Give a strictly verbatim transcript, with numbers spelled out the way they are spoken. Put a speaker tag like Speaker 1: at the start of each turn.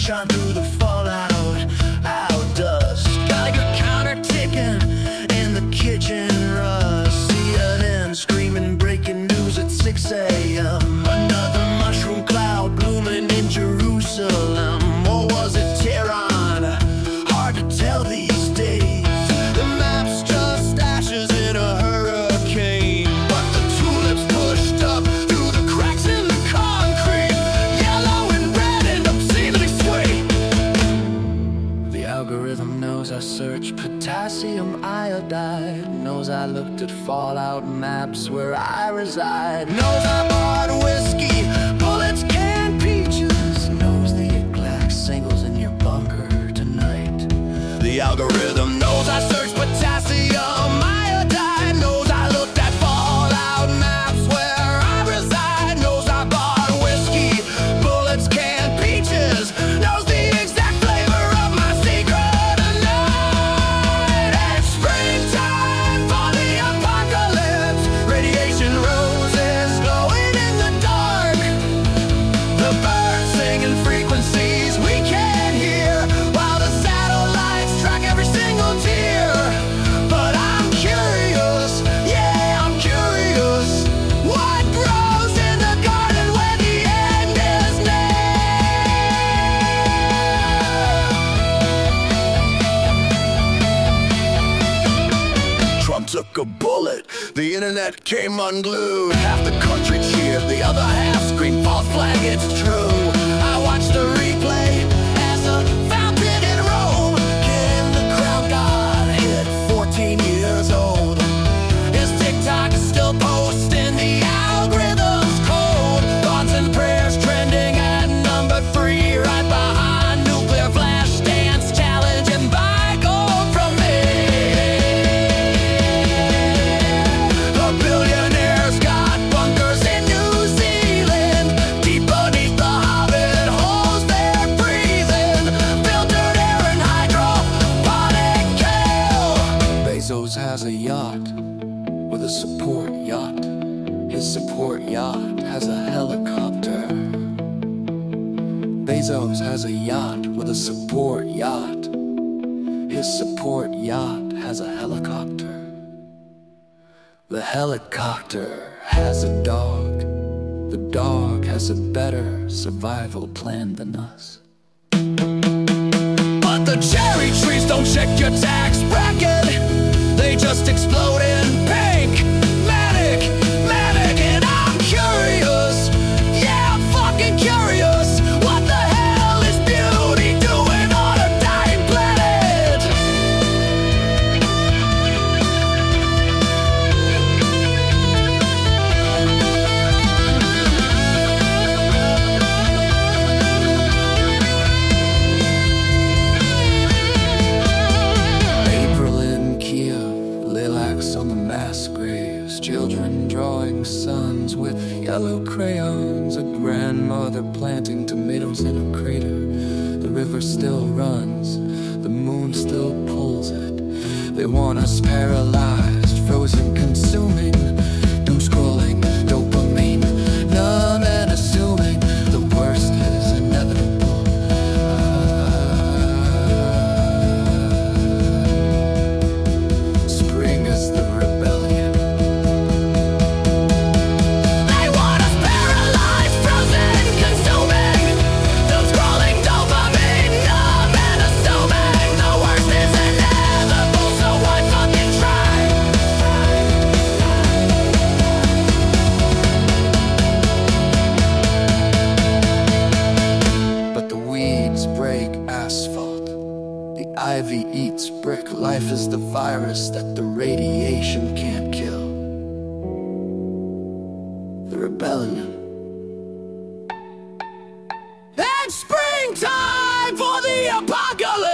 Speaker 1: sunshine through the fallout, out dust. Geiger counter ticking in the kitchen rust. C N N screaming breaking news at six a m Another mushroom cloud blooming in Jerusalem. Or was it Tehran? Hard to tell these days. The map's just ashes in a hurricane. But the tulips pushed up through the cracks in the concrete. Yellow and red and obscenely sweet. The algorithm knows I searched potassium iodide. Knows I looked at fallout maps where I reside. Knows I bought whiskey, bullets, canned peaches. Knows the exact singles in your bunker tonight. The algorithm knows I searched potassium iodide. Knows I looked at fallout maps where I reside. Knows I bought whiskey, bullets, canned peaches. Knows the exact flavor of my secret tonight. And springtime for the apocalypse. Radiation roses glowing in the dark. The birds singing frequencies we can't hear, while the satellites track every single tear. But I'm curious, yeah, I'm curious. What grows in the garden when the end is near? Trump took a bullet, the internet came unglued. Half the country cheered, the other half screamed false flag, it's true. I watched the replay as a fountain in Rome. Can the crown god hit fourteen years old? Is TikTok still posting the algorithm's code? Thoughts and prayers trending at number three, right behind nuclear flash dance challenge and buy gold from me. The billionaires got bunkers in New Zealand. Deep beneath the hobbit holes they're breathing. Filtered air and hydroponic kale. Bezos has a yacht with a support yacht. His support yacht has a helicopter. Bezos has a yacht with a support yacht. His support yacht has a helicopter. The helicopter has a dog. The dog has a better survival plan than us. But the cherry trees don't check your tax bracket. They just explode in pink. Manic, manic, and I'm curious. Yeah, I'm fucking curious. What the hell is beauty doing on a dying planet? April in Kiev, lilacs on the mass graves. Children drawing suns with yellow crayons. A grandmother planting tomatoes in a crater. The river still runs, the moon still pulls it. They want us paralyzed, frozen, consuming. Doom scrolling, dopamine, numb and assuming the worst is inevitable. Spring is the rebellion. They want us paralyzed, frozen, consuming. Doom scrolling, dopamine, numb and assuming the worst is inevitable. So why fucking try? But the weeds break asphalt. The ivy eats brick. Life is the virus that the radiation can't kill. The rebellion. And springtime for the apocalypse.